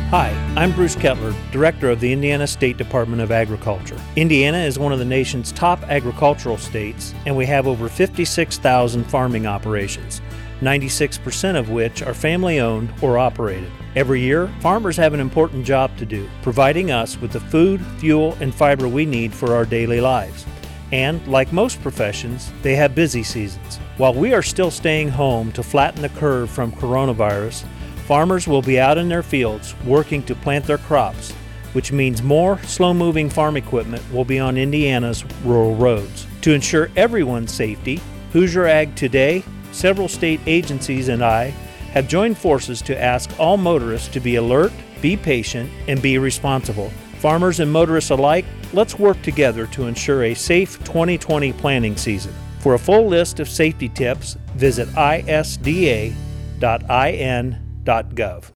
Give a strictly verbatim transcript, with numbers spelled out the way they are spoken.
Hi, I'm Bruce Kettler, Director of the Indiana State Department of Agriculture. Indiana is one of the nation's top agricultural states, and we have over fifty-six thousand farming operations, ninety-six percent of which are family-owned or operated. Every year, farmers have an important job to do, providing us with the food, fuel, and fiber we need for our daily lives. And, like most professions, they have busy seasons. While we are still staying home to flatten the curve from coronavirus, farmers will be out in their fields working to plant their crops, which means more slow-moving farm equipment will be on Indiana's rural roads. To ensure everyone's safety, Hoosier Ag Today, several state agencies, and I have joined forces to ask all motorists to be alert, be patient, and be responsible. Farmers and motorists alike, let's work together to ensure a safe twenty twenty planting season. For a full list of safety tips, visit I S D A dot I N dot gov.